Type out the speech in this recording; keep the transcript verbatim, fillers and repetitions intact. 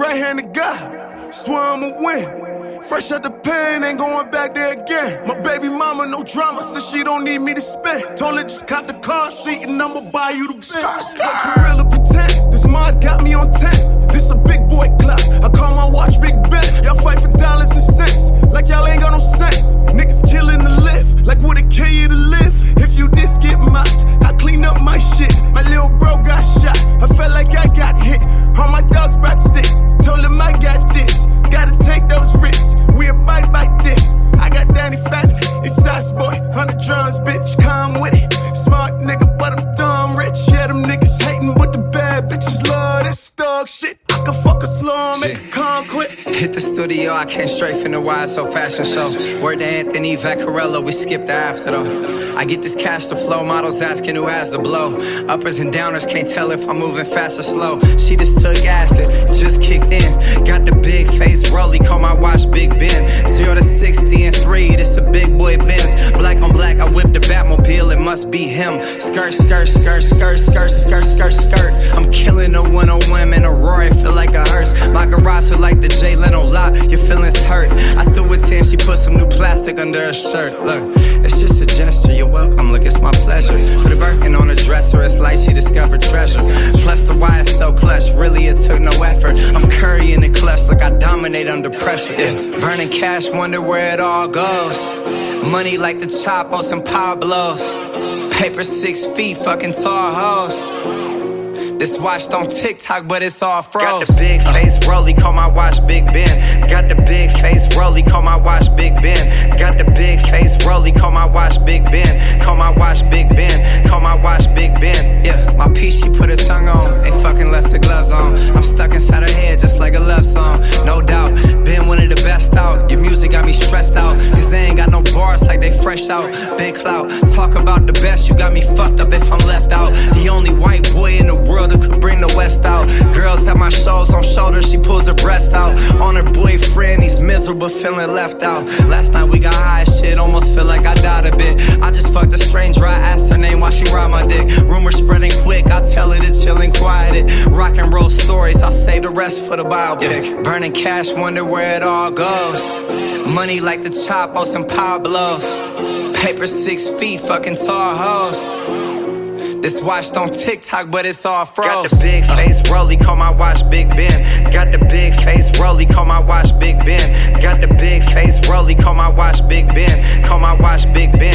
right hand of God, swear I'ma win. Fresh out the pain, ain't going back there again. My baby mama, no drama, said she don't need me to spend. Told her just cop the car seat and I'ma buy you the Benz. But too real to pretend, this mod got me on ten. This a big boy clock, I call my watch Big Ben. Y'all fight for dollars and cents, like y'all ain't got no sense. Niggas killing to live, like would it kill you to live? If you just get mocked, I clean up my shit. My little bro got shot, I felt like I got hit. All my dogs brought sticks, told him I got this. Gotta take those risks, we abide by this. I got Danny Fatty, it's Sauce Boy, hundred drums, bitch, come with it. Smart nigga, but I'm dumb rich. Yeah, them niggas hating, but the bad bitches love this thug shit. I can fuck a slow, make a conquest. Hit the studio, I came straight from the Wide So fashion show. Word to Anthony Vaccarello, we skipped the after though. I get this cash to flow, models asking who has the blow. Uppers and downers can't tell if I'm moving fast or slow. She just took acid, just kicked in. Got the big face rollie, call my watch Big Ben. Zero to sixty and three, this a big boy Benz. Black on black, I whip the Batmobile, it must be him. Skirt, skirt, skirt, skirt, skirt, skirt, skirt, skirt. I'm killing the one oh one in a Rory, feel like a hearse. My garage feel like the Jay Leno lot, your feelings hurt. I threw a ten, she put some new plastic under her shirt. Look, it's just a gesture, you're welcome, look, it's my pleasure. Put a Birkin on her dresser, it's like she discovered treasure. Plus the Y is so clutch, really it took no effort. I'm Curry in the clutch, like I dominate under pressure. Yeah. Burning cash, wonder where it all goes. Money like the Chapos and Pablos. Paper six feet, fucking tall hoes. This watch don't TikTok, but it's all froze. Got the big face rollie, call my watch Big Ben. Got the big face rollie, call my watch Big Ben. Got the big face rollie, call my watch Big Ben. Call my watch Big Ben, call my watch Big Ben. Yeah, my piece she put her tongue on, ain't fucking less the gloves on. I'm stuck inside her head just like a love song, no doubt. Been one of the best out, your music got me stressed out. Cause they ain't got no bars like they fresh out. Big clout, talk about the best, you got me fucked up if I'm left out. The only white boy in the world who could bring the West out. Girls have my shows on shoulders, she pulls her breast out. On her boyfriend, he's miserable, feeling left out. Last night we got high as shit, almost feel like I died a bit. I just fucked a stranger, I asked her name while she ride my dick. Rumors spreading quick, I tell her to chill and quiet it. Rock and roll stories, I'll save the rest for the biopic. Yeah. Burning cash, wonder where it all goes. Money like the Chapos and Pablos. Paper six feet, fucking tall hoes. This watch don't TikTok, but it's all froze. Got the big face rollie, call my watch Big Ben. Got the big face rollie, call my watch Big Ben. Got the big face rollie, call my watch Big Ben. Call my watch Big Ben.